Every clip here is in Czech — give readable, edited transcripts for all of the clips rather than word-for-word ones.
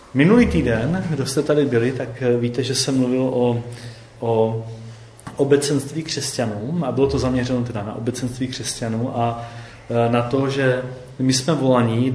Minulý týden, kdo jste tady byli, tak víte, že jsem mluvil o obecenství křesťanům a bylo to zaměřeno teda na obecenství křesťanů a na to, že my jsme volaní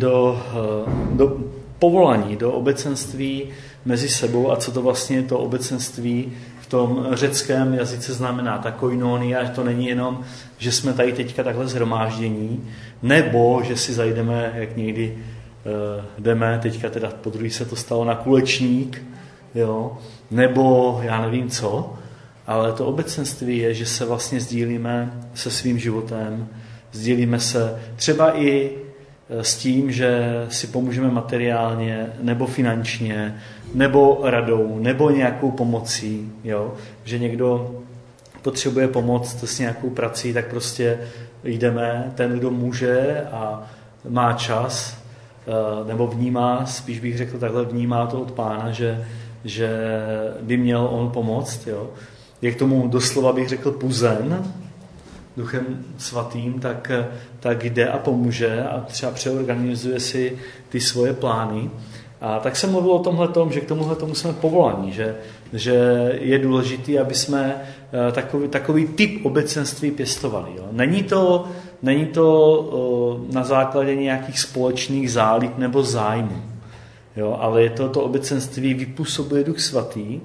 povolaní do obecenství mezi sebou a co to vlastně to obecenství v tom řeckém jazyce znamená, ta koinonia, že to není jenom, že jsme tady teďka takhle shromáždění, nebo že si zajdeme, jak někdy jdeme, teďka teda podruhé se to stalo na kulečník, jo, nebo já nevím co, ale to obecenství je, že se vlastně sdílíme se svým životem, sdílíme se třeba i s tím, že si pomůžeme materiálně, nebo finančně, nebo radou, nebo nějakou pomocí, jo, že někdo potřebuje pomoct s nějakou prací, tak prostě jdeme, ten, kdo může a má čas, nebo vnímá, spíš bych řekl takhle, vnímá to od Pána, že by měl on pomoct, jo. Je k tomu doslova bych řekl puzen Duchem Svatým, tak jde a pomůže a třeba přeorganizuje si ty svoje plány. A tak jsem mluvil o tomhletom, že k tomuhletomu jsme povolaní, že je důležité, aby jsme takový typ obecenství pěstovali. Jo. Není to na základě nějakých společných zálib nebo zájmů, jo, ale je to obecenství vypůsobuje Duch Svatý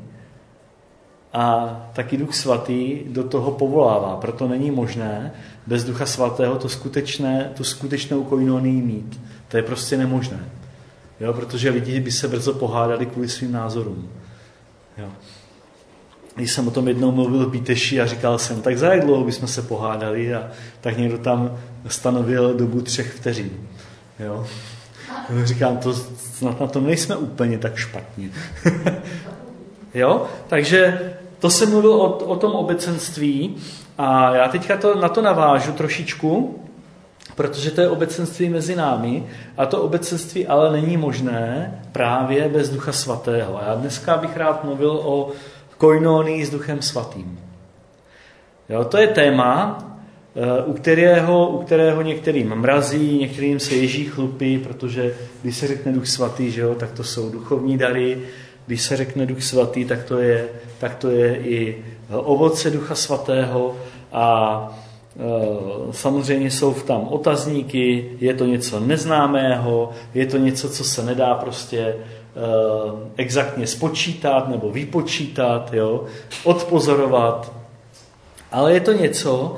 a taky Duch Svatý do toho povolává. Proto není možné bez Ducha Svatého tu skutečnou koinonii mít. To je prostě nemožné. Jo, protože lidi by se brzo pohádali kvůli svým názorům. Jo. Když jsem o tom jednou mluvil v Bíteši a říkal jsem, tak za jak dlouho bychom se pohádali a tak někdo tam stanovil dobu 3 vteřin. Jo. Říkám, to snad na tom nejsme úplně tak špatně. Jo, takže to jsem mluvil o tom obecenství a já teďka na to navážu trošičku, protože to je obecenství mezi námi a to obecenství ale není možné právě bez Ducha Svatého. A já dneska bych rád mluvil o koinonii s Duchem Svatým. Jo, to je téma, u kterého některým mrazí, některým se ježí chlupy, protože když se řekne Duch Svatý, že jo, tak to jsou duchovní dary, když se řekne Duch Svatý, tak to je i ovoce Ducha Svatého a samozřejmě jsou tam otazníky, je to něco neznámého, je to něco, co se nedá prostě exaktně spočítat nebo vypočítat, jo, odpozorovat, ale je to něco,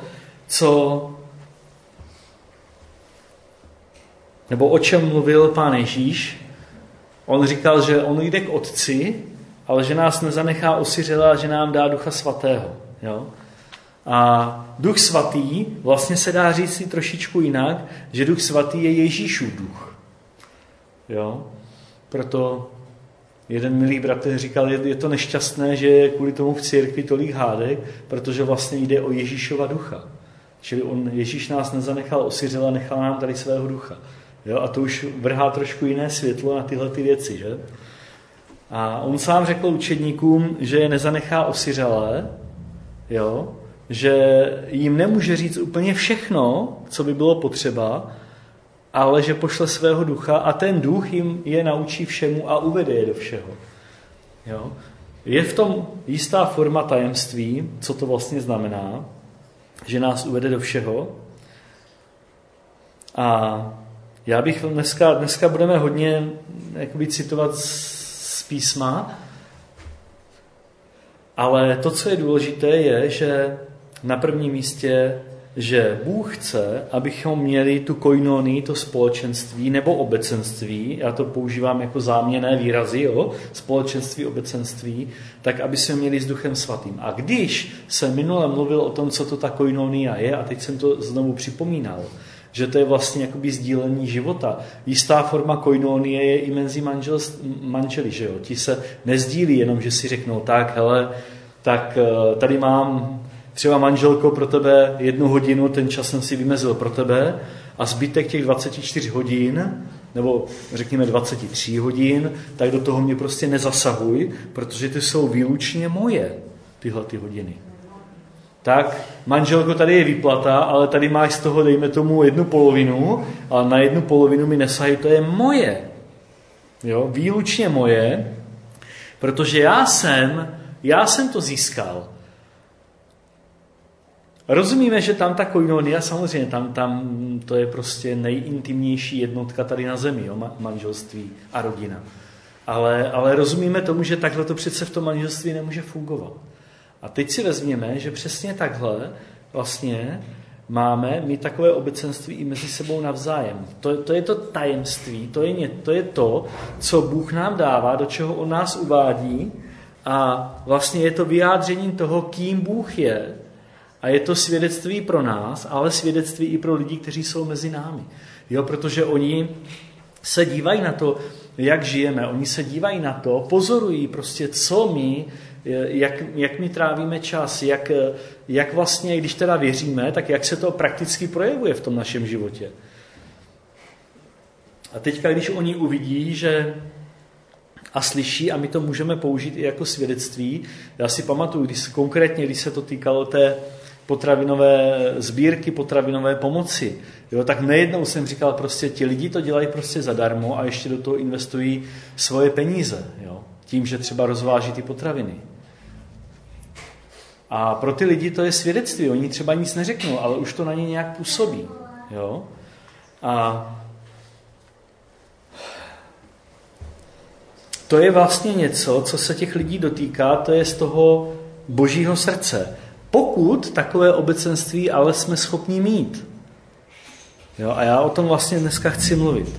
nebo o čem mluvil Pán Ježíš. On říkal, že on jde k Otci, ale že nás nezanechá osiřela, že nám dá Ducha Svatého. Jo? A Duch Svatý, vlastně se dá říct si trošičku jinak, že Duch Svatý je Ježíšův duch. Jo? Proto jeden milý bratr říkal, je to nešťastné, že je kvůli tomu v církvi tolik hádek, protože vlastně jde o Ježíšova ducha. Čili Ježíš nás nezanechal osiřela, nechal nám tady svého ducha. Jo? A to už vrhá trošku jiné světlo na tyhle ty věci. Že? A on sám řekl učedníkům, že je nezanechá osiřelé, jo? Že jim nemůže říct úplně všechno, co by bylo potřeba, ale že pošle svého ducha a ten duch jim je naučí všemu a uvede je do všeho. Jo? Je v tom jistá forma tajemství, co to vlastně znamená, že nás uvede do všeho. A já bych dneska budeme hodně jakoby citovat z písma, ale to, co je důležité, je, že na prvním místě, že Bůh chce, abychom měli tu koinonii, to společenství nebo obecenství, já to používám jako záměnné výrazy, jo, společenství, obecenství, tak aby jsme měli s Duchem Svatým. A když jsem minule mluvil o tom, co to ta koinonia je, a teď jsem to znovu připomínal, že to je vlastně jakoby sdílení života. Jistá forma koinonie je i mezi manželi, že jo. Ti se nezdílí jenom, že si řeknou, tak hele, tak tady mám třeba manželko pro tebe 1 hodinu, ten čas jsem si vymezil pro tebe a zbytek těch 24 hodin, nebo řekněme 23 hodin, tak do toho mě prostě nezasahuj, protože ty jsou výlučně moje, tyhle ty hodiny. Tak, manželko, tady je výplata, ale tady máš z toho, dejme tomu, 1/2, ale na 1/2 mi nesahy, to je moje. Jo? Výlučně moje, protože já jsem to získal. Rozumíme, že tam ta koinonia, samozřejmě, tam to je prostě nejintimnější jednotka tady na zemi, jo? Manželství a rodina. Ale rozumíme tomu, že takhle to přece v tom manželství nemůže fungovat. A teď si vezměme, že přesně takhle vlastně máme mít takové obecenství i mezi sebou navzájem. To je to tajemství, to je to, co Bůh nám dává, do čeho on nás uvádí a vlastně je to vyjádřením toho, kým Bůh je a je to svědectví pro nás, ale svědectví i pro lidi, kteří jsou mezi námi. Jo, protože oni se dívají na to, jak žijeme, oni se dívají na to, pozorují prostě, co my, jak my trávíme čas, jak vlastně, když teda věříme, tak jak se to prakticky projevuje v tom našem životě. A teďka, když oni uvidí, že a slyší, a my to můžeme použít i jako svědectví, já si pamatuju, když se to týkalo té potravinové sbírky, potravinové pomoci, jo, tak nejednou jsem říkal, prostě ti lidi to dělají prostě zadarmo a ještě do toho investují svoje peníze, jo, tím, že třeba rozváží ty potraviny. A pro ty lidi to je svědectví, oni třeba nic neřeknou, ale už to na ně nějak působí. Jo? A to je vlastně něco, co se těch lidí dotýká, to je z toho Božího srdce. Pokud takové obecenství ale jsme schopni mít. Jo? A já o tom vlastně dneska chci mluvit.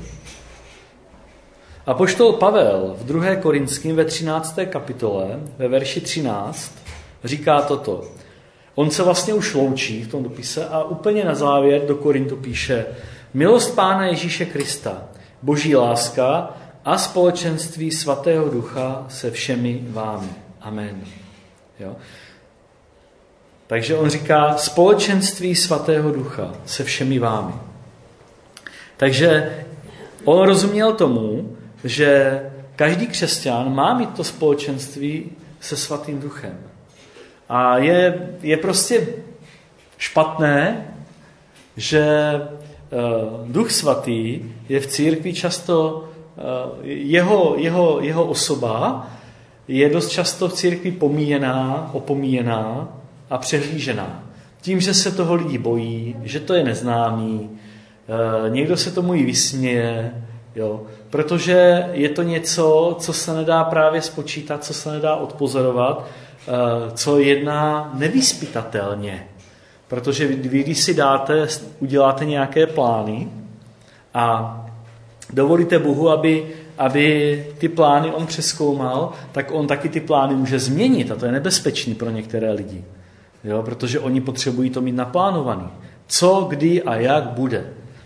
Apoštol Pavel v 2. Korinským ve 13. kapitole, ve verši 13, říká toto. On se vlastně už loučí v tom dopise a úplně na závěr do Korintu píše: milost Pána Ježíše Krista, Boží láska a společenství Svatého Ducha se všemi vámi. Amen. Jo? Takže on říká společenství Svatého Ducha se všemi vámi. Takže on rozuměl tomu, že každý křesťan má mít to společenství se Svatým Duchem. A je prostě špatné, že Duch Svatý je v církvi často, jeho osoba je dost často v církvi pomíjená, opomíjená a přehlížená. Tím, že se toho lidi bojí, že to je neznámý, někdo se tomu i vysměje, jo, protože je to něco, co se nedá právě spočítat, co se nedá odpozorovat, co jedná nevyzpytatelně. Protože vy, když si uděláte nějaké plány a dovolíte Bohu, aby ty plány on přezkoumal, tak on taky ty plány může změnit a to je nebezpečný pro některé lidi. Jo? Protože oni potřebují to mít naplánovaný. Co, kdy a jak bude.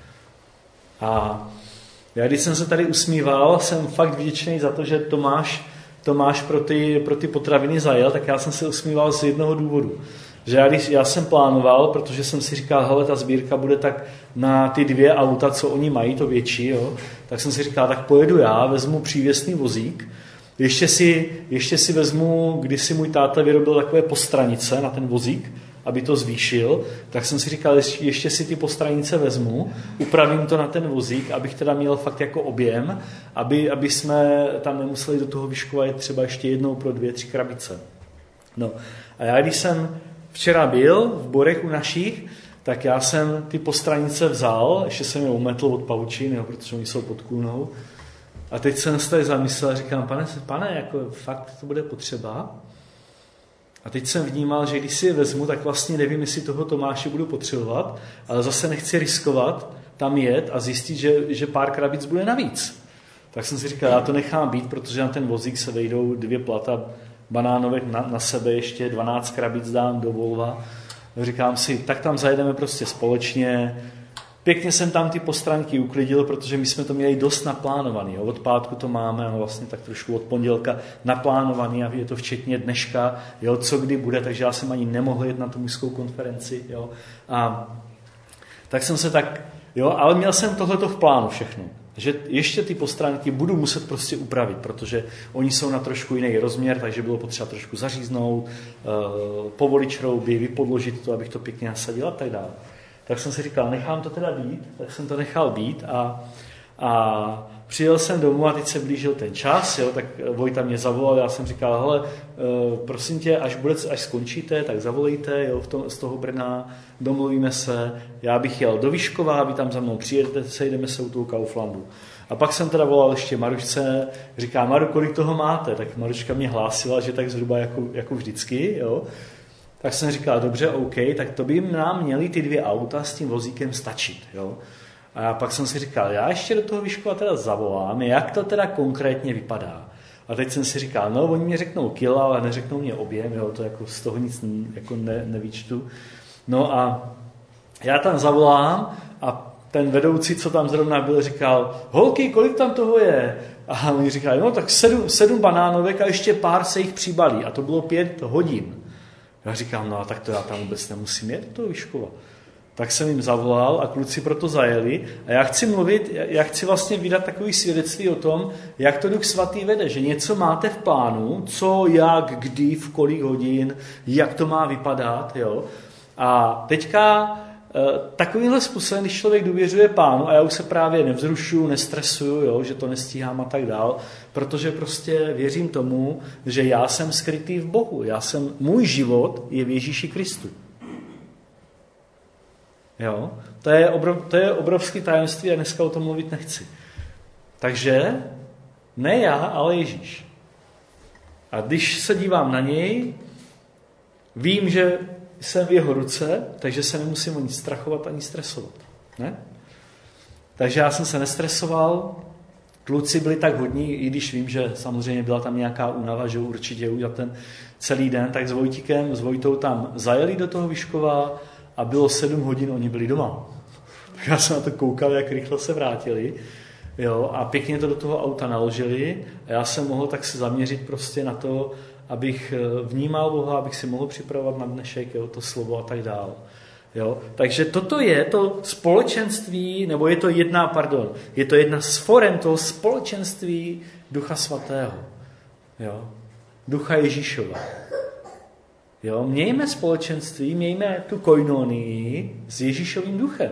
A já, když jsem se tady usmíval, jsem fakt vděčný za to, že Tomáš pro ty potraviny zajel, tak já jsem se usmíval z jednoho důvodu. Že já jsem plánoval, protože jsem si říkal, hele, ta sbírka bude tak na ty 2 auta, co oni mají, to větší, jo, tak jsem si říkal, tak pojedu já, vezmu přívěsný vozík, ještě si vezmu, když si můj táta vyrobil takové postranice na ten vozík, aby to zvýšil, tak jsem si říkal, ještě si ty postranice vezmu, upravím to na ten vozík, abych teda měl fakt jako objem, aby jsme tam nemuseli do toho vyškovat třeba ještě jednou pro 2-3 krabice. No a já, když jsem včera byl v Borech u našich, tak já jsem ty postranice vzal, ještě jsem je umetl od pavučin, jo, protože oni jsou pod kůlnou. A teď jsem se tady zamyslel a říkám, pane, jako fakt to bude potřeba. A teď jsem vnímal, že když si je vezmu, tak vlastně nevím, jestli toho Tomáše budu potřebovat, ale zase nechci riskovat tam jet a zjistit, že pár krabic bude navíc. Tak jsem si říkal, já to nechám být, protože na ten vozík se vejdou 2 plata banánovek na sebe, ještě 12 krabic dám do Volva. Říkám si, tak tam zajedeme prostě společně. Pěkně jsem tam ty postranky uklidil, protože my jsme to měli dost naplánovaný. Jo. Od pátku to máme, a vlastně tak trošku od pondělka naplánovaný a je to včetně dneška, jo, co kdy bude, takže já jsem ani nemohl jet na tu mužskou konferenci. Jo. A tak jsem se ale měl jsem tohleto v plánu všechno. Že ještě ty postranky budu muset prostě upravit, protože oni jsou na trošku jiný rozměr, takže bylo potřeba trošku zaříznout, povolit šrouby, vypodložit to, abych to pěkně nasadil a tak dále. Tak jsem si říkal, nechám to teda být, tak jsem to nechal být a přijel jsem domů a teď se blížil ten čas, jo, tak Vojta mě zavolal, já jsem říkal, hele, prosím tě, až skončíte, tak zavolejte, jo, z toho Brna, domluvíme se, já bych jel do Vyškova, vy tam za mnou přijedete, sejdeme se u toho Kauflandu. A pak jsem teda volal ještě Marušce, říká, Maru, kolik toho máte? Tak Maruška mě hlásila, že tak zhruba jako vždycky, jo. Tak jsem říkal, dobře, OK, tak to by nám měly ty 2 auta s tím vozíkem stačit, jo. A pak jsem si říkal, já ještě do toho Vyškova teda zavolám, jak to teda konkrétně vypadá. A teď jsem si říkal, no, oni mě řeknou kila, ale neřeknou mě objem, jo, to jako z toho nic jako nevyčtu. No a já tam zavolám a ten vedoucí, co tam zrovna byl, říkal, holky, kolik tam toho je? A oni říkali, no tak 7 banánovek a ještě pár se jich přibalí. A to bylo 5 hodin. Já říkám, no tak to já tam vůbec nemusím jet do toho Vyškova. Tak jsem jim zavolal a kluci proto zajeli. A já chci vlastně vydat takový svědectví o tom, jak to Duch Svatý vede, že něco máte v plánu, co, jak, kdy, v kolik hodin, jak to má vypadat, jo. A teďka takovýmhle způsobem, když člověk důvěřuje Pánu, a já už se právě nevzrušuju, nestresuju, jo, že to nestíhám a tak dál, protože prostě věřím tomu, že já jsem skrytý v Bohu. Můj život je v Ježíši Kristu. Jo? To je obrovské tajemství a dneska o tom mluvit nechci. Takže ne já, ale Ježíš. A když se dívám na něj, vím, že jsem v jeho ruce, takže se nemusím o nic strachovat ani stresovat. Ne? Takže já jsem se nestresoval, kluci byli tak hodní, i když vím, že samozřejmě byla tam nějaká únava, že určitě udělat ten celý den, tak s Vojtou tam zajeli do toho Vyškova a bylo 7 hodin, oni byli doma. Tak já jsem na to koukal, jak rychle se vrátili. Jo, a pěkně to do toho auta naložili a já jsem mohl tak se zaměřit prostě na to, abych vnímal Boha, abych si mohl připravovat na dnešek, jo, to slovo a tak dál. Jo? Takže toto je to společenství, nebo je to jedna z forem toho společenství Ducha Svatého. Jo? Ducha Ježíšova. Jo? Mějme společenství, mějme tu koinonii s Ježíšovým duchem.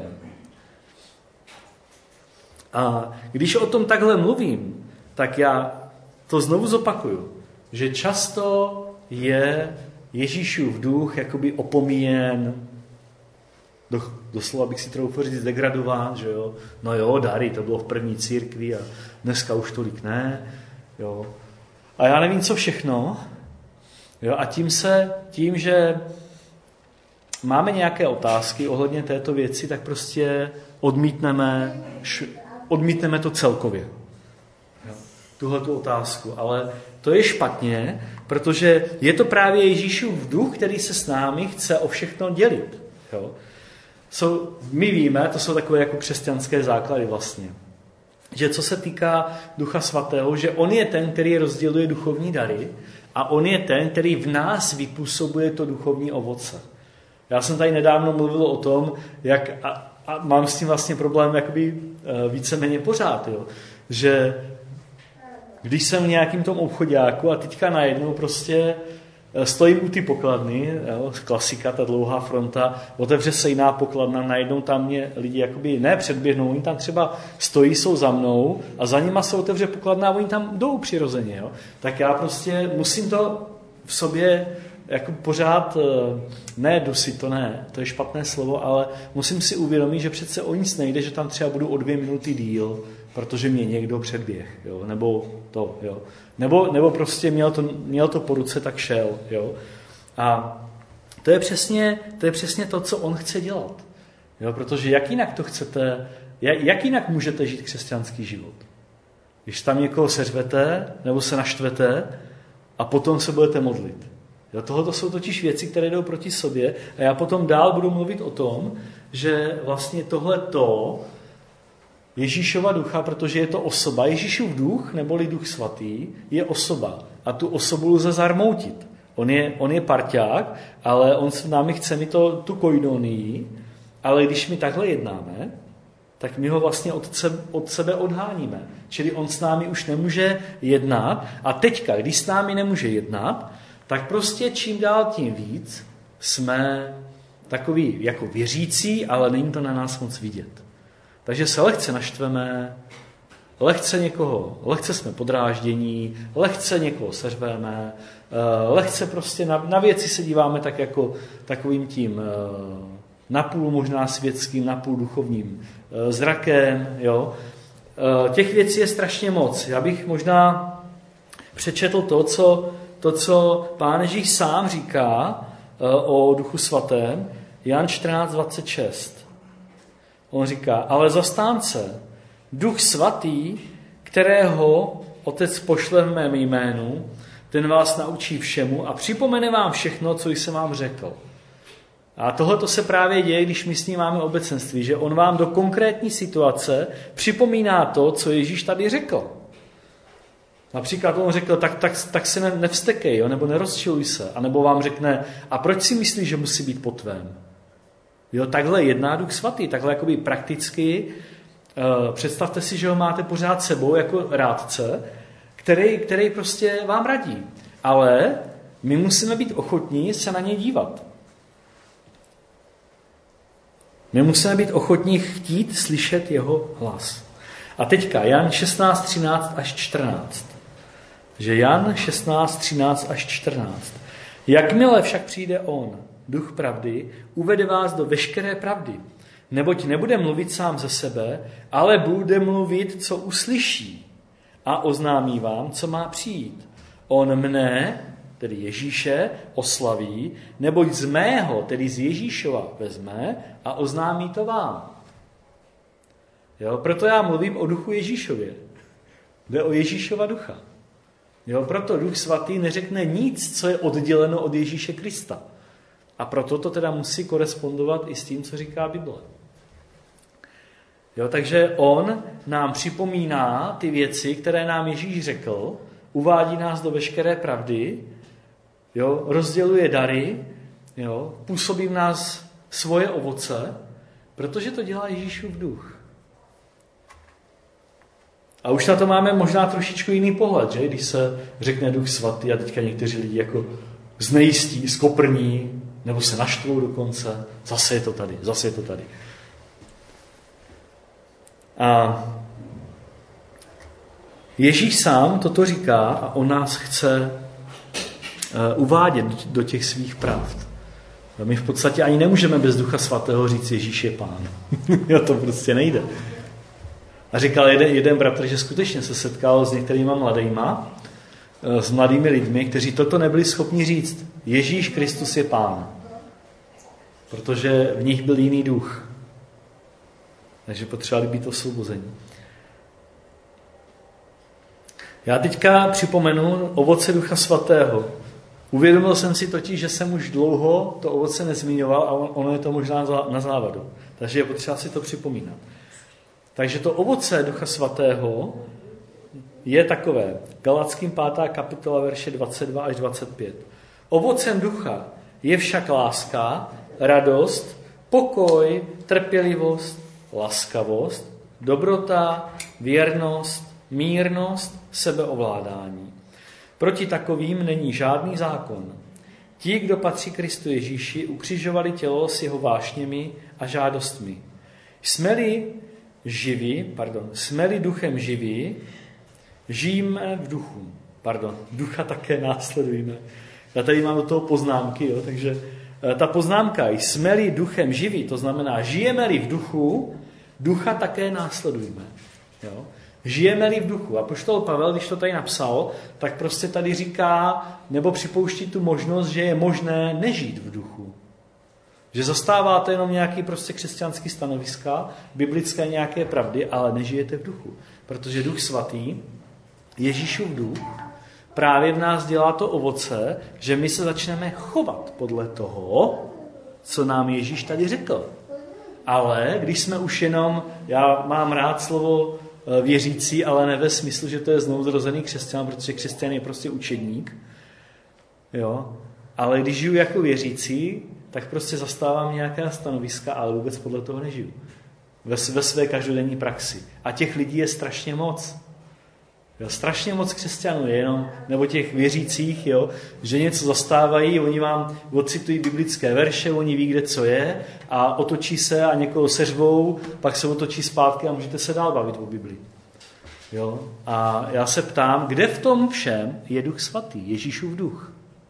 A když o tom takhle mluvím, tak já to znovu zopakuju, že často je Ježíšův duch jakoby opomíjen, doslova bych si troufl říct degradován, že jo. No jo, dary, to bylo v první církvi a dneska už tolik ne. Jo. A já nevím, co všechno. Jo. A tím, že máme nějaké otázky ohledně této věci, tak prostě odmítneme to celkově. Tuhletu otázku. Ale to je špatně, protože je to právě Ježíšův duch, který se s námi chce o všechno dělit. Jo. My víme, to jsou takové jako křesťanské základy vlastně, že co se týká Ducha Svatého, že on je ten, který rozděluje duchovní dary a on je ten, který v nás vypůsobuje to duchovní ovoce. Já jsem tady nedávno mluvil o tom, jak, a mám s tím vlastně problém jakoby víceméně pořád, jo, že když jsem v nějakým tom obchodáku a teďka najednou prostě stojím u ty pokladny, jo, klasika, ta dlouhá fronta, otevře se jiná pokladna, najednou tam mě lidi jakoby ne předběhnou, oni tam třeba stojí, jsou za mnou a za nima se otevře pokladna a oni tam jdou přirozeně. Jo. Tak já prostě musím to v sobě jako pořád, ne dusit, to je špatné slovo, ale musím si uvědomit, že přece o nic nejde, že tam třeba budu o 2 minuty díl, protože mě někdo předběh, jo, nebo to, jo. Nebo prostě měl to po ruce, tak šel, jo. A to je přesně to, co on chce dělat. Jo, protože jak jinak můžete žít křesťanský život? Když tam někoho seřvete, nebo se naštvete a potom se budete modlit. Jo, tohle jsou totiž věci, které jdou proti sobě a já potom dál budu mluvit o tom, že vlastně tohleto Ježíšova ducha, protože je to osoba. Ježíšův duch, neboli Duch Svatý, je osoba. A tu osobu lze zarmoutit. On je parťák, ale on s námi chce mi tu koinonii, ale když my takhle jednáme, tak my ho vlastně od sebe odháníme. Čili on s námi už nemůže jednat. A teďka, když s námi nemůže jednat, tak prostě čím dál tím víc jsme takový jako věřící, ale není to na nás moc vidět. Takže se lehce naštveme, Lehce jsme podráždění, lehce někoho seřveme, lehce prostě na věci se díváme tak jako takovým tím napůl možná světským, napůl duchovním zrakem. Jo. Těch věcí je strašně moc. Já bych možná přečetl to, co Pán Ježíš sám říká o Duchu svatém, Jan 14:26. On říká, ale zastánce, Duch svatý, kterého Otec pošle v mém jménu, ten vás naučí všemu a připomene vám všechno, co jsem vám řekl. A tohle se právě děje, když my s ním máme obecenství, že on vám do konkrétní situace připomíná to, co Ježíš tady řekl. Například on řekl, tak se nevstekej, jo, nebo nerozčiluj se, anebo vám řekne, a proč si myslíš, že musí být po tvém? Jo, takhle jedná Duch svatý, takhle jakoby prakticky. Představte si, že ho máte pořád sebou jako rádce, který prostě vám radí. Ale my musíme být ochotní se na ně dívat. My musíme být ochotní chtít slyšet jeho hlas. A teďka Jan 16:13-14. Že Jan 16:13-14. Jakmile však přijde on, Duch pravdy, uvede vás do veškeré pravdy. Neboť nebude mluvit sám ze sebe, ale bude mluvit, co uslyší. A oznámí vám, co má přijít. On mne, tedy Ježíše, oslaví, neboť z mého, tedy z Ježíšova, vezme a oznámí to vám. Jo, proto já mluvím o Duchu Ježíšově. Jde o Ježíšova ducha. Jo, proto Duch svatý neřekne nic, co je odděleno od Ježíše Krista. A proto to teda musí korespondovat i s tím, co říká Bible. Jo, takže on nám připomíná ty věci, které nám Ježíš řekl, uvádí nás do veškeré pravdy, jo, rozděluje dary, jo, působí v nás svoje ovoce, protože to dělá Ježíšův duch. A už na to máme možná trošičku jiný pohled, že? Když se řekne Duch svatý a teďka někteří lidi jako znejistí, skoprní, nebo se naštvou dokonce, zase je to tady. A Ježíš sám toto říká a on nás chce uvádět do těch svých pravd. My v podstatě ani nemůžeme bez Ducha svatého říct Ježíš je Pán. To prostě nejde. A říkal jeden bratr, že skutečně se setkal s některýma mladýma, s mladými lidmi, kteří toto nebyli schopni říct. Ježíš Kristus je Pán. Protože v nich byl jiný duch. Takže potřebovali být osvobození. Já teďka připomenu ovoce Ducha svatého. Uvědomil jsem si totiž, že jsem už dlouho to ovoce nezmiňoval a ono je to možná na závadu. Takže je potřeba si to připomínat. Takže to ovoce Ducha svatého je takové. Galackým 5. kapitola verše 22 až 25. Ovocem ducha je však láska, radost, pokoj, trpělivost, laskavost, dobrota, věrnost, mírnost, sebeovládání. Proti takovým není žádný zákon. Ti, kdo patří Kristu Ježíši, ukřižovali tělo s jeho vášněmi a žádostmi. Jsme-li duchem živí, žijeme v duchu. Ducha také následujeme. Já tady mám do toho poznámky, jo, takže ta poznámka, jsme-li duchem živí, to znamená, žijeme-li v duchu, ducha také následujeme. Jo. Žijeme-li v duchu. Apoštol Pavel, když to tady napsal, tak prostě tady říká, nebo připouští tu možnost, že je možné nežít v duchu. Že zastáváte jenom nějaký prostě křesťanský stanoviska, biblické nějaké pravdy, ale nežijete v duchu. Protože Duch svatý, Ježíšův duch, právě v nás dělá to ovoce, že my se začneme chovat podle toho, co nám Ježíš tady řekl. Ale když jsme už jenom, já mám rád slovo věřící, ale ne ve smyslu, že to je znovuzrozený křesťan, protože křesťan je prostě učedník. Jo? Ale když žiju jako věřící, tak prostě zastávám nějaká stanoviska, ale vůbec podle toho nežiju. Ve své každodenní praxi. A těch lidí je strašně moc. Jo, strašně moc křesťanů je jenom, nebo těch věřících, jo, že něco zastávají, oni vám ocitují biblické verše, oni ví, kde co je a otočí se a někoho seřvou, pak se otočí zpátky a můžete se dál bavit o Biblii. Jo? A já se ptám, kde v tom všem je Duch Svatý, Ježíšův duch?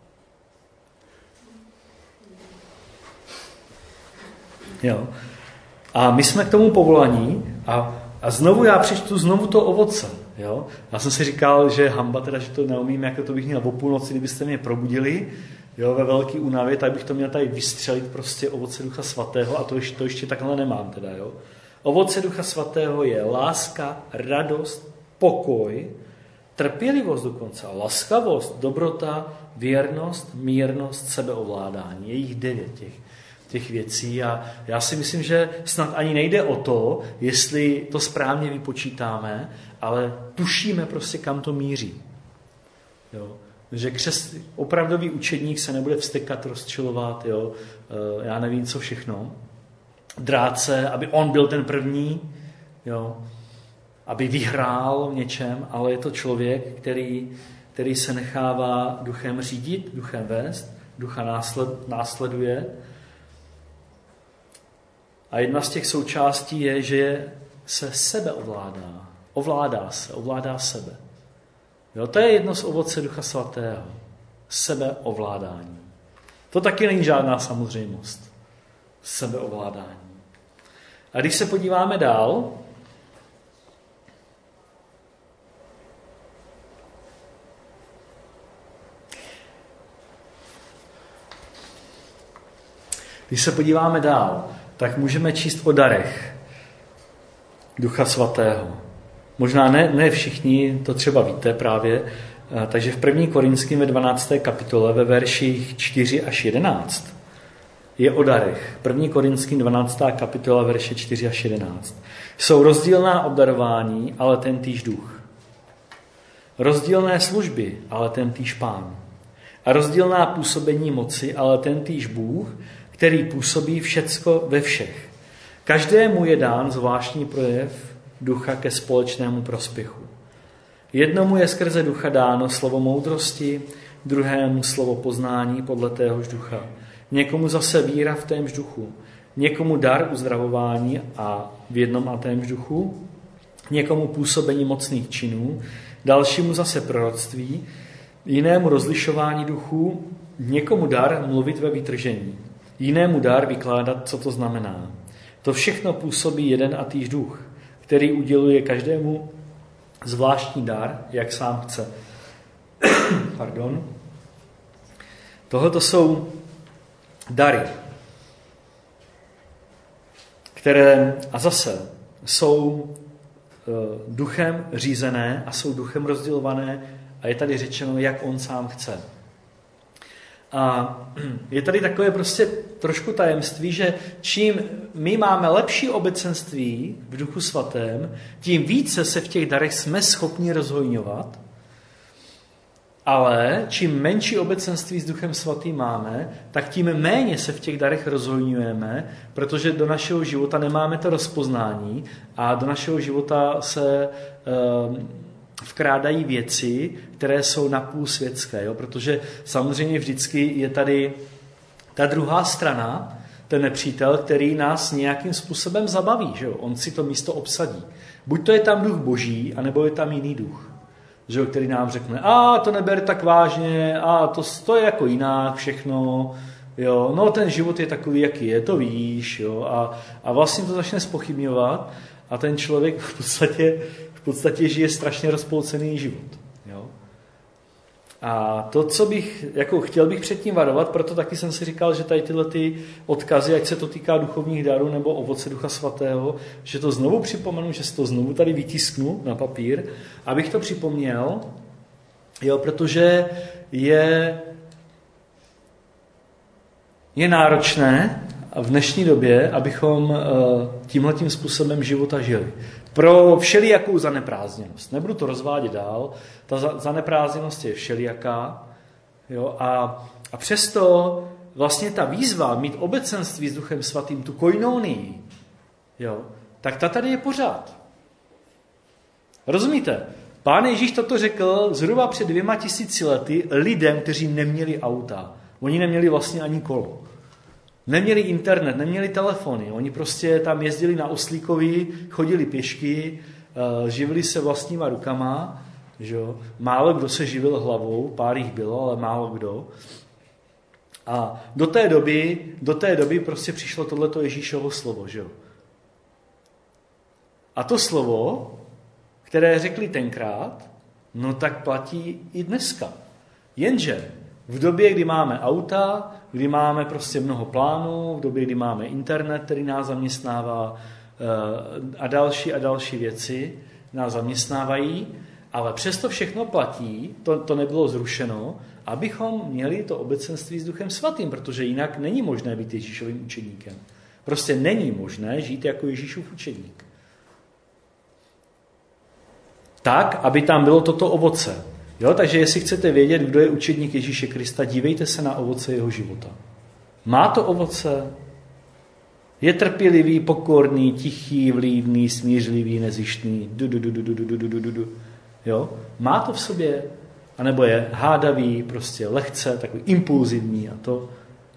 Jo? A my jsme k tomu povolaní a znovu já přečtu znovu to ovoce. Jo? Já jsem si říkal, že hamba teda, že to neumím, jako to bych měl o půlnoci, kdybyste mě probudili, jo, ve velký únavě, tak bych to měl tady vystřelit prostě ovoce Ducha Svatého a to ještě takhle nemám teda. Jo? Ovoce Ducha Svatého je láska, radost, pokoj, trpělivost dokonce, laskavost, dobrota, věrnost, mírnost, sebeovládání. Je jich 9 těch věcí a já si myslím, že snad ani nejde o to, jestli to správně vypočítáme, ale tušíme prostě, kam to míří. Jo? Že opravdový učedník se nebude vztekat, rozčilovat, jo? Já nevím, co všechno. Drát se, aby on byl ten první, jo? Aby vyhrál v něčem, ale je to člověk, který se nechává duchem řídit, duchem vést, ducha následuje. A jedna z těch součástí je, že se sebe ovládá. Ovládá sebe. Jo, to je jedno z ovoce Ducha Svatého. Sebeovládání. To taky není žádná samozřejmost. Sebeovládání. A když se podíváme dál, tak můžeme číst o darech Ducha Svatého. Možná ne všichni, to třeba víte právě. Takže v 1. Korinským ve 12. kapitole ve verších 4 až 11 je o darech. 1. Korinským 12. kapitola verše 4 až 11. Jsou rozdílná obdarování, ale tentýž duch. Rozdílné služby, ale tentýž Pán. A rozdílná působení moci, ale tentýž Bůh, který působí všecko ve všech. Každému je dán zvláštní projev ducha ke společnému prospěchu. Jednomu je skrze ducha dáno slovo moudrosti, druhému slovo poznání podle téhož ducha. Někomu zase víra v témž duchu. Někomu dar uzdravování a v jednom a témž duchu. Někomu působení mocných činů. Dalšímu zase proroctví. Jinému rozlišování duchů. Někomu dar mluvit ve vytržení. Jinému dar vykládat, co to znamená. To všechno působí jeden a týž duch, který uděluje každému zvláštní dar, jak sám chce. Pardon. Tohle jsou dary, které a zase jsou duchem řízené a jsou duchem rozdělované a je tady řečeno, jak on sám chce. A je tady takové prostě trošku tajemství, že čím my máme lepší obecenství v Duchu Svatém, tím více se v těch darech jsme schopni rozhojňovat, ale čím menší obecenství s Duchem Svatým máme, tak tím méně se v těch darech rozhojňujeme, protože do našeho života nemáme to rozpoznání a do našeho života se vkrádají věci, které jsou napůl světské, jo? Protože samozřejmě vždycky je tady ta druhá strana, ten nepřítel, který nás nějakým způsobem zabaví, že jo? On si to místo obsadí. Buď to je tam duch boží, anebo je tam jiný duch, že jo? Který nám řekne, to neber tak vážně, to je jako jinak všechno, jo? No ten život je takový, jaký je, to víš, jo? A vlastně to začne zpochybňovat a ten člověk v podstatě žije strašně rozpolcený život. Jo? A to, co bych, chtěl bych předtím varovat, proto taky jsem si říkal, že tady tyhle ty odkazy, ať se to týká duchovních darů nebo ovoce Ducha Svatého, že to znovu připomenu, že si to znovu tady vytisknu na papír, abych to připomněl, jo, protože je náročné v dnešní době, abychom tímhletím způsobem života žili. Pro všelijakou zaneprázdněnost. Nebudu to rozvádět dál. Ta zaneprázdněnost je všelijaká. Jo? A přesto vlastně ta výzva mít obecenství s Duchem Svatým, tu koinonii, jo? Tak ta tady je pořád. Rozumíte? Pán Ježíš toto řekl zhruba před 2000 lety lidem, kteří neměli auta. Oni neměli vlastně ani kolo. Neměli internet, neměli telefony, oni prostě tam jezdili na oslíkovi, chodili pěšky živili se vlastníma rukama, že jo? Málo kdo se živil hlavou, pár jich bylo, ale málo kdo. A do té doby prostě přišlo tohleto Ježíšovo slovo, že jo? A to slovo, které řekli tenkrát, no tak platí i dneska. Jenže v době, kdy máme auta, kdy máme prostě mnoho plánů, v době, kdy máme internet, který nás zaměstnává a další věci nás zaměstnávají, ale přesto všechno platí, to nebylo zrušeno, abychom měli to obecenství s Duchem Svatým, protože jinak není možné být Ježíšovým učeníkem. Prostě není možné žít jako Ježíšův učeník. Tak, aby tam bylo toto ovoce. Jo, takže jestli chcete vědět, kdo je učedník Ježíše Krista, dívejte se na ovoce jeho života. Má to ovoce? Je trpělivý, pokorný, tichý, vlídný, smířlivý, nezištný. Jo? Má to v sobě? A nebo je hádavý, prostě lehce, takový impulzivní a to.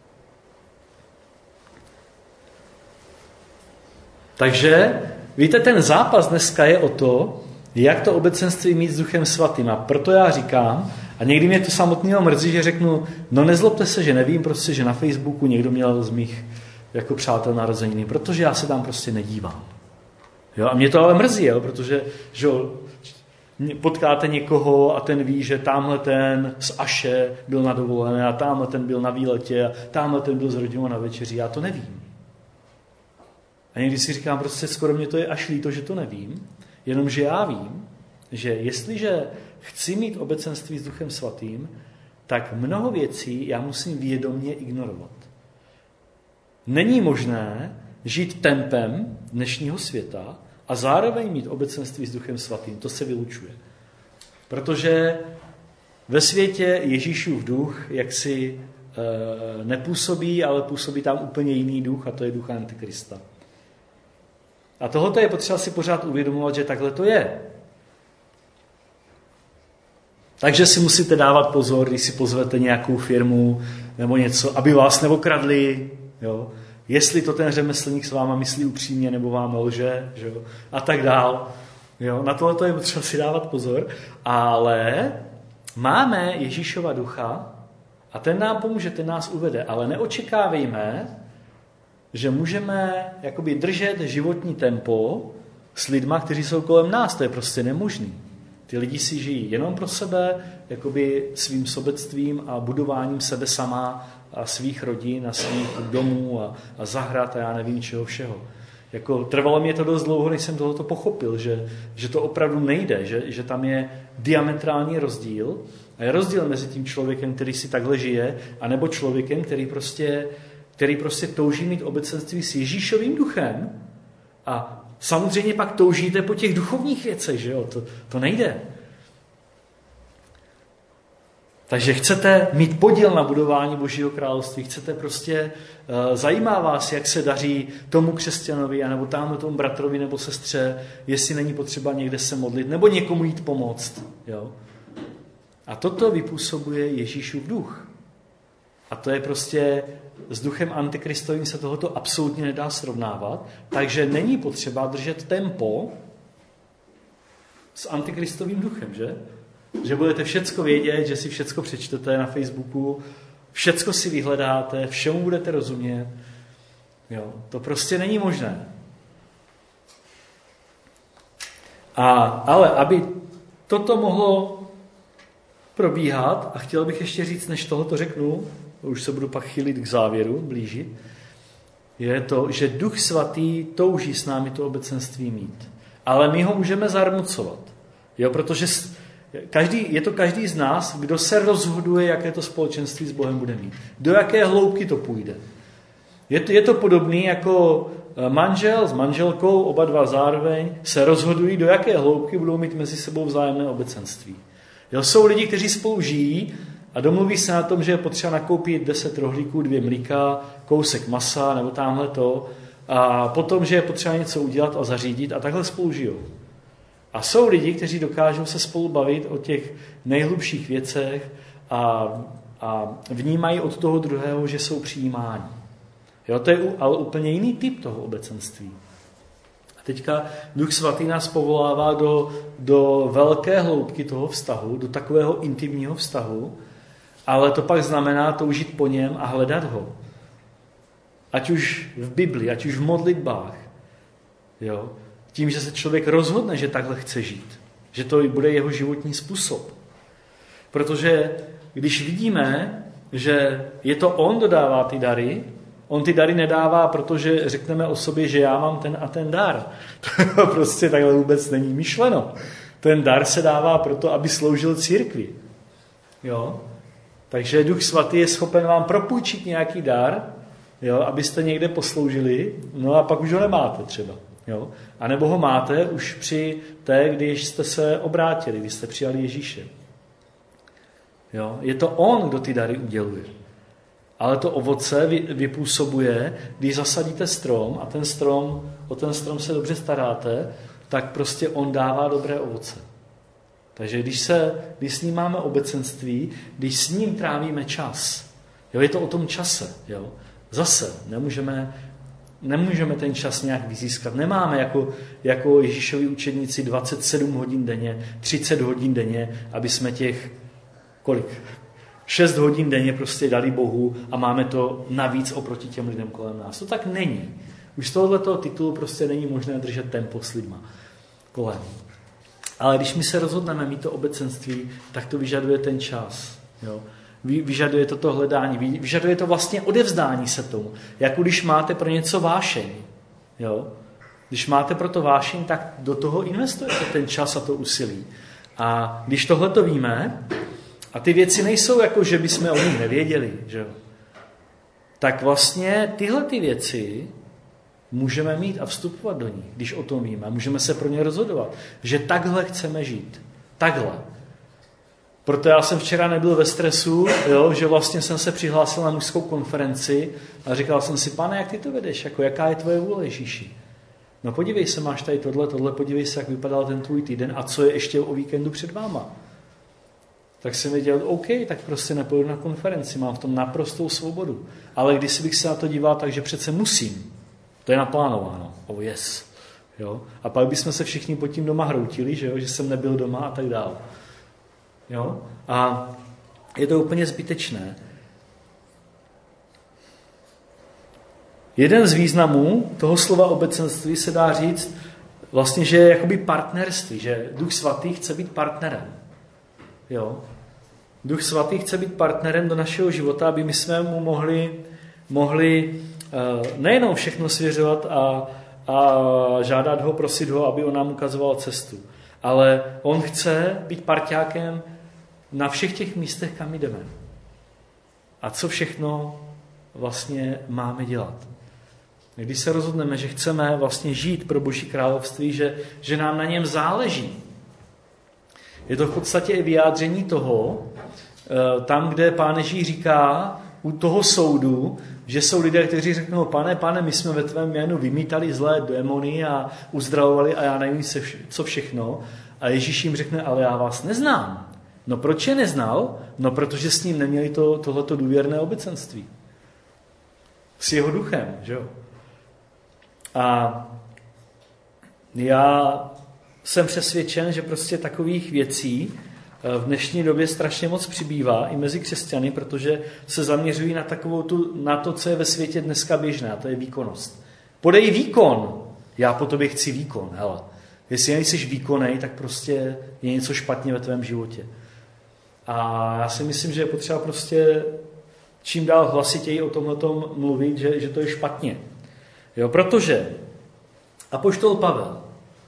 Takže, víte, ten zápas dneska je o to, jak to obecenství mít s Duchem Svatým. A proto já říkám, a někdy mě to samotného mrzí, že řeknu, no nezlobte se, že nevím prostě, že na Facebooku někdo měl z mých jako přátel narozeniny, protože já se tam prostě nedívám. Jo? A mě to ale mrzí, jo? Protože že potkáte někoho a ten ví, že tamhle ten z Aše byl na dovolené a tamhle ten byl na výletě a tamhle ten byl s rodinou na večeři. Já to nevím. A někdy si říkám, prostě skoro mě to je až líto, že to nevím, jenomže já vím, že jestliže chci mít obecenství s Duchem Svatým, tak mnoho věcí já musím vědomě ignorovat. Není možné žít tempem dnešního světa a zároveň mít obecenství s Duchem Svatým. To se vylučuje. Protože ve světě Ježíšův duch jaksi nepůsobí, ale působí tam úplně jiný duch a to je duch Antikrista. A tohoto je potřeba si pořád uvědomovat, že takhle to je. Takže si musíte dávat pozor, když si pozvete nějakou firmu nebo něco, aby vás neokradli, jo? Jestli to ten řemeslník s váma myslí upřímně nebo vám lže, jo? A tak dál. Jo? Na tohleto je potřeba si dávat pozor, ale máme Ježíšova ducha a ten nám pomůže, ten nás uvede, ale neočekávejme, že můžeme jakoby držet životní tempo s lidma, kteří jsou kolem nás. To je prostě nemožný. Ty lidi si žijí jenom pro sebe, jakoby svým sobectvím a budováním sebe sama a svých rodin a svých domů a zahrad a já nevím čeho všeho. Jako, trvalo mě to dost dlouho, než jsem tohoto pochopil, že to opravdu nejde, že tam je diametrální rozdíl a je rozdíl mezi tím člověkem, který si takhle žije, anebo člověkem, který prostě touží mít obecenství s Ježíšovým duchem a samozřejmě pak toužíte po těch duchovních věcech, že jo? To nejde. Takže chcete mít podíl na budování Božího království, chcete prostě, zajímá vás, jak se daří tomu křesťanovi, anebo tamhle tomu bratrovi nebo sestře, jestli není potřeba někde se modlit, nebo někomu jít pomoct. Jo? A toto vypůsobuje Ježíšův duch. A to je prostě, s duchem antikristovým se tohoto absolutně nedá srovnávat, takže není potřeba držet tempo s antikristovým duchem, že? Že budete všecko vědět, že si všecko přečtete na Facebooku, všecko si vyhledáte, všemu budete rozumět. Jo, to prostě není možné. Ale aby toto mohlo probíhat, a chtěl bych ještě říct, než tohoto řeknu, už se budu pak chylit k závěru, blížit, je to, že Duch Svatý touží s námi to obecenství mít. Ale my ho můžeme zarmucovat. Jo, protože je to každý z nás, kdo se rozhoduje, jaké to společenství s Bohem bude mít. Do jaké hloubky to půjde. Je to podobný jako manžel s manželkou, oba dva zároveň se rozhodují, do jaké hloubky budou mít mezi sebou vzájemné obecenství. Jo, jsou lidi, kteří spolu žijí a domluví se na tom, že je potřeba nakoupit 10 rohlíků, 2 mlíka, kousek masa nebo tamhle to a potom, že je potřeba něco udělat a zařídit a takhle spolu žijou. A jsou lidi, kteří dokážou se spolu bavit o těch nejhlubších věcech a vnímají od toho druhého, že jsou přijímáni. Jo, to je ale úplně jiný typ toho obecenství. Teďka Duch Svatý nás povolává do velké hloubky toho vztahu, do takového intimního vztahu, ale to pak znamená toužit po něm a hledat ho. Ať už v Bibli, ať už v modlitbách. Jo? Tím, že se člověk rozhodne, že takhle chce žít. Že to bude jeho životní způsob. Protože když vidíme, že je to on, kdo dává ty dary, on ty dary nedává, protože řekneme o sobě, že já mám ten a ten dar. To prostě takhle vůbec není myšleno. Ten dar se dává proto, aby sloužil církvi. Jo? Takže Duch Svatý je schopen vám propůjčit nějaký dar, jo, abyste někde posloužili, no a pak už ho nemáte třeba. Jo? A nebo ho máte už při té, když jste se obrátili, když jste přijali Ježíše. Jo? Je to on, kdo ty dary uděluje. Ale to ovoce vypůsobuje, když zasadíte strom a o ten strom se dobře staráte, tak prostě on dává dobré ovoce. Takže když s ním máme obecenství, když s ním trávíme čas, jo, je to o tom čase. Jo? Zase nemůžeme ten čas nějak vyzískat. Nemáme jako Ježíšovi učedníci 27 hodin denně, 30 hodin denně, aby jsme těch 6 hodin denně prostě dali Bohu a máme to navíc oproti těm lidem kolem nás. To tak není. Už z tohoto titulu prostě není možné držet tempo s lidma kolem. Ale když my se rozhodneme mít to obecenství, tak to vyžaduje ten čas. Jo? Vyžaduje to hledání, vyžaduje to vlastně odevzdání se tomu. Jako když máte pro něco vášeň. Jo? Když máte pro to vášeň, tak do toho investujete ten čas a to úsilí. A když tohle to víme, a ty věci nejsou jako, že bychom o nich nevěděli, že jo? Tak vlastně tyhle ty věci můžeme mít a vstupovat do nich, když o tom víme. Můžeme se pro ně rozhodovat, že takhle chceme žít. Takhle. Proto já jsem včera nebyl ve stresu, jo, že vlastně jsem se přihlásil na mužskou konferenci a říkal jsem si, Pane, jak ty to vedeš? Jako, jaká je tvoje vůle, Ježíši? No podívej se, máš tady tohle, podívej se, jak vypadal ten tvůj týden a co je ještě o víkendu před váma. Tak jsem věděl, OK, tak prostě nepůjdu na konferenci, mám v tom naprostou svobodu. Ale když bych se na to díval, takže přece musím. To je naplánováno. Oh yes. Jo? A pak bychom se všichni pod tím doma hroutili, že jsem nebyl doma a tak dále. Jo? A je to úplně zbytečné. Jeden z významů toho slova obecenství se dá říct vlastně, že je jakoby partnerství, že Duch Svatý chce být partnerem. Jo? Duch Svatý chce být partnerem do našeho života, aby my jsme mu mohli nejenom všechno svěřovat a žádat ho, prosit ho, aby on nám ukazoval cestu. Ale on chce být parťákem na všech těch místech, kam jdeme. A co všechno vlastně máme dělat. Když se rozhodneme, že chceme vlastně žít pro Boží království, že nám na něm záleží. Je to v podstatě i vyjádření toho, tam, kde Pán Ježíš říká u toho soudu, že jsou lidé, kteří řeknou, pane, my jsme ve tvém jménu vymítali zlé démony a uzdravovali a já nevím, co všechno. A Ježíš jim řekne, ale já vás neznám. No proč je neznal? No protože s ním neměli tohleto důvěrné obecenství. S jeho duchem, že jo? A já jsem přesvědčen, že prostě takových věcí v dnešní době strašně moc přibývá i mezi křesťany, protože se zaměřují na to, co je ve světě dneska běžné, a to je výkonnost. Podej výkon, já po tobě chci výkon. Hele. Jestli nejsi výkonej, tak prostě je něco špatně ve tvém životě. A já si myslím, že je potřeba prostě čím dál hlasitěji o tomhletom mluvit, že to je špatně. Jo, protože apoštol Pavel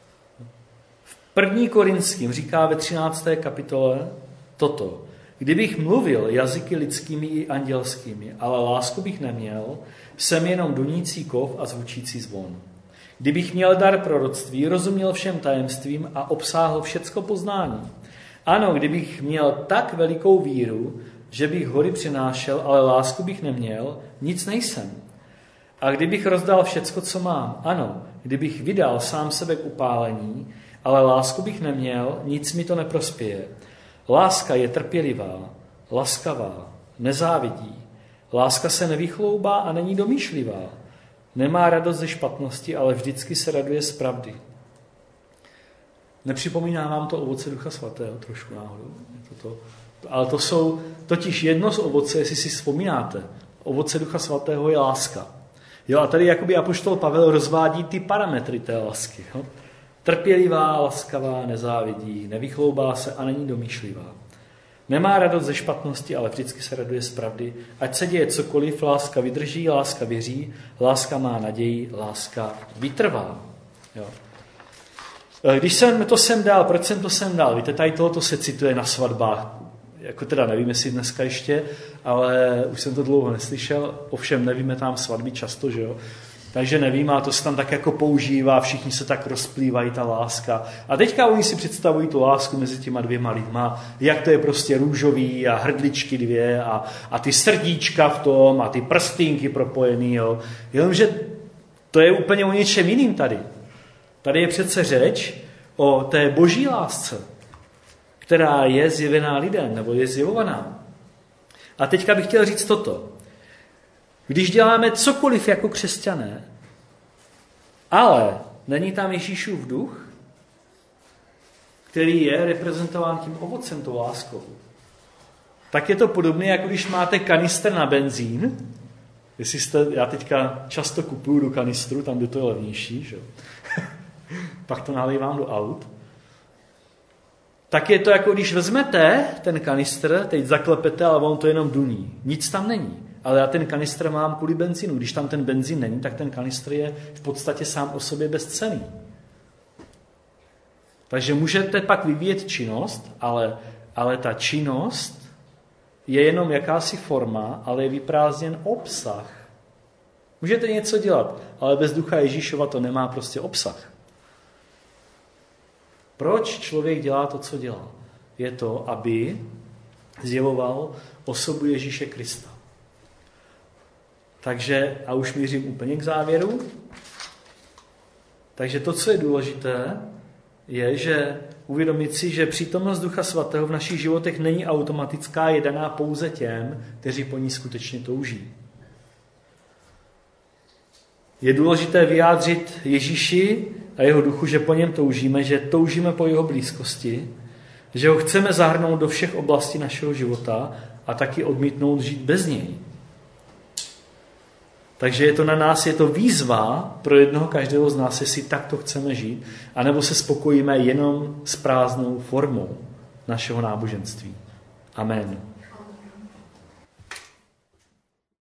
v 1. Korinským říká ve 13. kapitole toto. Kdybych mluvil jazyky lidskými i andělskými, ale lásku bych neměl, jsem jenom dunící kov a zvučící zvon. Kdybych měl dar proroctví, rozuměl všem tajemstvím a obsáhl všecko poznání. Ano, kdybych měl tak velikou víru, že bych hory přinášel, ale lásku bych neměl, nic nejsem. A kdybych rozdal všecko, co mám, ano, kdybych vydal sám sebe k upálení, ale lásku bych neměl, nic mi to neprospěje. Láska je trpělivá, laskavá, nezávidí. Láska se nevychloubá a není domýšlivá. Nemá radost ze špatnosti, ale vždycky se raduje z pravdy. Nepřipomíná vám to ovoce Ducha Svatého trošku náhodou? Ale to jsou totiž jedno z ovoce, jestli si vzpomínáte. Ovoce Ducha Svatého je láska. Jo, a tady jakoby apoštol Pavel rozvádí ty parametry té lásky. Jo? Trpělivá, laskavá, nezávidí, nevychloubá se a není domýšlivá. Nemá radost ze špatnosti, ale vždycky se raduje z pravdy. Ať se děje cokoliv, láska vydrží, láska věří, láska má naději, láska vytrvá. Jo. Když jsem to sem dal, proč jsem to sem dal? Víte, tady tohoto se cituje na svatbách. Jako teda nevím, jestli dneska ještě, ale už jsem to dlouho neslyšel. Ovšem nevíme tam svatby často, že jo. Takže nevím, a to se tam tak jako používá, všichni se tak rozplývají, ta láska. A teďka oni si představují tu lásku mezi těma dvěma lidma, jak to je prostě růžový a hrdličky dvě a ty srdíčka v tom a ty prstínky propojený, jo. Jenomže to je úplně o něčem jiným tady. Tady je přece řeč o té boží lásce, která je zjevená lidem, nebo je zjevovaná. A teďka bych chtěl říct toto. Když děláme cokoliv jako křesťané, ale není tam Ježíšův duch, který je reprezentován tím ovocem, tou láskou, tak je to podobné, jako když máte kanistr na benzín. Já teďka často kupuju do kanistru, tam, kde to je levnější, že? Pak to nalejvám do aut. Tak je to jako když vezmete ten kanistr, teď zaklepete, ale on to jenom duní. Nic tam není. Ale já ten kanistr mám kvůli benzínu. Když tam ten benzín není, tak ten kanistr je v podstatě sám o sobě bezcenný. Takže můžete pak vyvíjet činnost, ale ta činnost je jenom jakási forma, ale je vyprázdněn obsah. Můžete něco dělat, ale bez ducha Ježíšova to nemá prostě obsah. Proč člověk dělá to, co dělá? Je to, aby zjevoval osobu Ježíše Krista. Takže, a už mířím úplně k závěru, takže to, co je důležité, je, že uvědomit si, že přítomnost Ducha Svatého v našich životech není automatická, je daná pouze těm, kteří po ní skutečně touží. Je důležité vyjádřit Ježíši a jeho duchu, že po něm toužíme, že toužíme po jeho blízkosti, že ho chceme zahrnout do všech oblastí našeho života a taky odmítnout žít bez něj. Takže je to na nás, je to výzva pro jednoho každého z nás, jestli takto chceme žít, anebo se spokojíme jenom s prázdnou formou našeho náboženství. Amen.